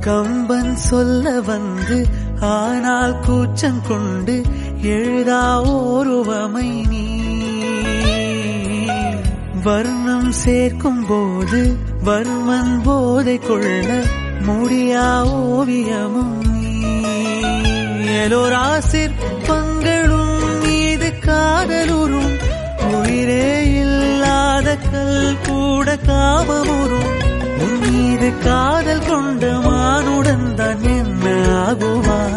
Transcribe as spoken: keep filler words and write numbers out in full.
கம்பன் சொல்ல வந்து ஆனால் கூச்சம் கொண்டு எழுதா ஓருவமை நீ வர்ணம் சேர்க்கும் போது வர்மன் போதை கொள்ள முடியா ஓவியமும் நீ எலோரா சிற்பங்களும் மீது காதலுறும் உயிரே இல்லாத கல் கூட காமமுறும் உன் மீது காதல் கொண்ட மானுடன் தான் என்ன ஆகுவா